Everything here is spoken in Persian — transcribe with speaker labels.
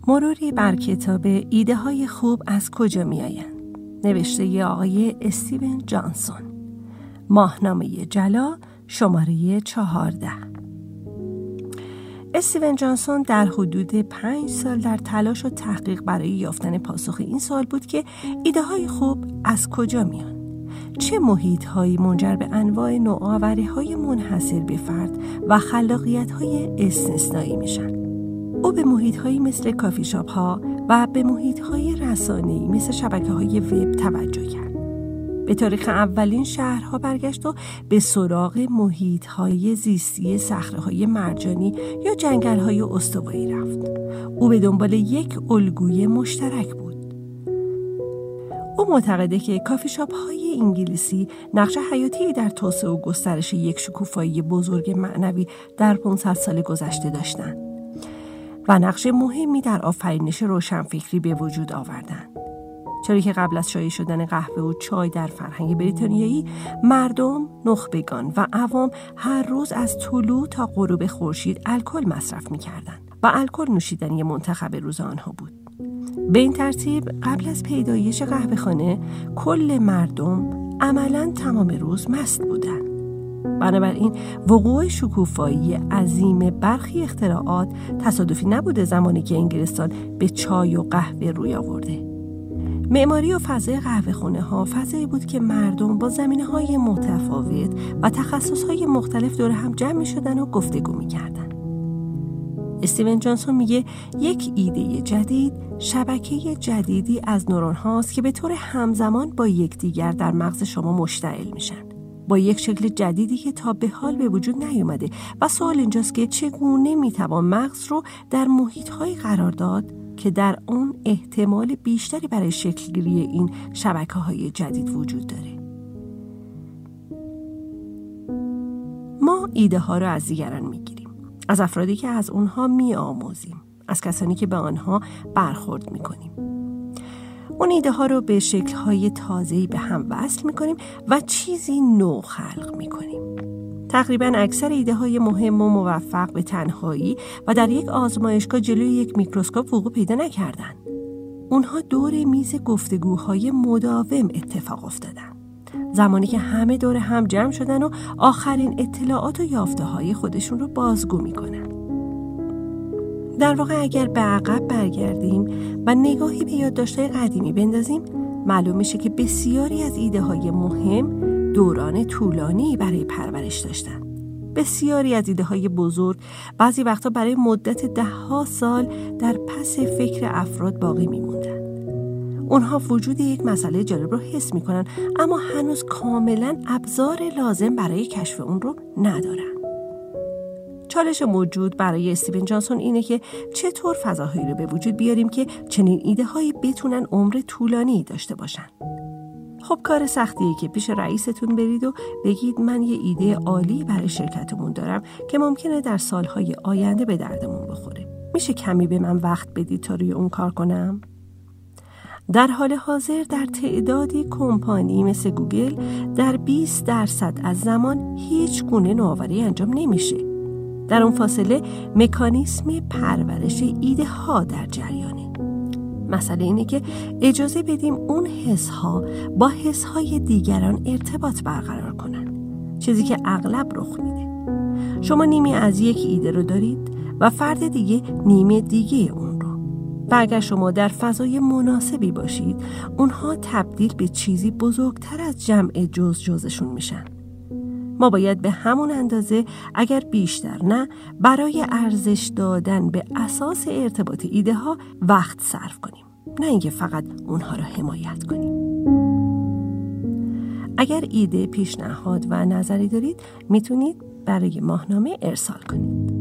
Speaker 1: مروری بر کتاب ایده های خوب از کجا می آیند؟ نوشته ی آقای استیون جانسون. ماهنامه جلا شماره 14. استیون جانسون در حدود 5 سال در تلاش و تحقیق برای یافتن پاسخ این سوال بود که ایده های خوب از کجا میان؟ چه محیط هایی منجر به انواع نوآوری های منحصر به فرد و خلاقیت های استثنایی میشن؟ او به محیط هایی مثل کافی شاپ ها و به محیط های رسانه‌ای مثل شبکه های وب توجه کرد. به تاریخ اولین شهرها برگشت و به سراغ محیط های زیستی صخره های مرجانی یا جنگل های استوایی رفت. او به دنبال یک الگوی مشترک بود. او معتقده که کافی شاپ های انگلیسی نقش حیاتی در توسعه و گسترش یک شکوفایی بزرگ معنوی در 500 سال گذشته داشتند و نقش مهمی در آفرینش روشنفکری به وجود آوردند. چرا که قبل از شایع شدن قهوه و چای در فرهنگ بریتانیایی، مردم، نخبگان و عوام هر روز از طلوع تا غروب خورشید الکل مصرف می‌کردند و الکل نوشیدنی منتخب روز آنها بود. به این ترتیب قبل از پیدایش قهوه‌خانه کل مردم عملاً تمام روز مست بودند. بنابراین وقوع شکوفایی عظیم برخی اختراعات تصادفی نبوده زمانی که انگلستان به چای و قهوه روی آورده. معماری و فضای قهوه‌خانه ها فضایی بود که مردم با زمینه‌های متفاوت و تخصص‌های مختلف دور هم جمع می‌شدن و گفتگو می‌کردن. استیون جانسون میگه یک ایده جدید شبکه جدیدی از نورون هاست که به طور همزمان با یکدیگر در مغز شما مشتعل میشن، با یک شکل جدیدی که تا به حال به وجود نیومده و سوال اینجاست که چگونه میتوان مغز رو در محیط‌های قرار داد که در اون احتمال بیشتری برای شکلگیری این شبکه‌های جدید وجود داره. ما ایده ها رو از دیگران میگیریم، از افرادی که از اونها میآموزیم، از کسانی که به آنها برخورد میکنیم. اون ایده ها رو به شکل‌های تازه‌ای به هم وصل میکنیم و چیزی نو خلق میکنیم. تقریباً اکثر ایده های مهم و موفق به تنهایی و در یک آزمایشگاه جلوی یک میکروسکوپ وقوع پیدا نکردند. اونها دور میز گفتگوهای مداوم اتفاق افتادن. زمانی که همه دور هم جمع شدن و آخرین اطلاعات و یافته های خودشون رو بازگو میکنن. در واقع اگر به عقب برگردیم و نگاهی به یادداشت‌های قدیمی بندازیم، معلوم میشه که بسیاری از ایده های مهم دوران طولانی برای پرورش داشتن. بسیاری از ایده های بزرگ بعضی وقتا برای مدت 10 سال در پس فکر افراد باقی میموندن. اونها وجود یک مسئله جالب رو حس میکنن اما هنوز کاملا ابزار لازم برای کشف اون رو ندارن. چالش موجود برای استیون جانسون اینه که چطور فضاهایی رو به وجود بیاریم که چنین ایده هایی بتونن عمر طولانی داشته باشن. خب کار سختیه که پیش رئیستون برید و بگید من یه ایده عالی برای شرکتمون دارم که ممکنه در سالهای آینده به دردمون بخوره. میشه کمی به من وقت بدید تا روی اون کار کنم؟ در حال حاضر در تعدادی کمپانی مثل گوگل در 20% از زمان هیچ گونه نوآوری انجام نمیشه. در اون فاصله مکانیسم پرورش ایده ها در جریانه. مسئله اینه که اجازه بدیم اون حس‌ها با حس‌های دیگران ارتباط برقرار کنن، چیزی که اغلب رخ میده. شما نیمی از یک ایده رو دارید و فرد دیگه نیمه دیگه اون رو. و اگر شما در فضای مناسبی باشید، اونها تبدیل به چیزی بزرگتر از جمع جزشون میشن. ما باید به همون اندازه اگر بیشتر نه برای ارزش دادن به اساس ارتباط ایده ها وقت صرف کنیم، نه اینکه فقط اونها را حمایت کنیم. اگر ایده، پیشنهاد و نظری دارید میتونید برای ماهنامه ارسال کنید.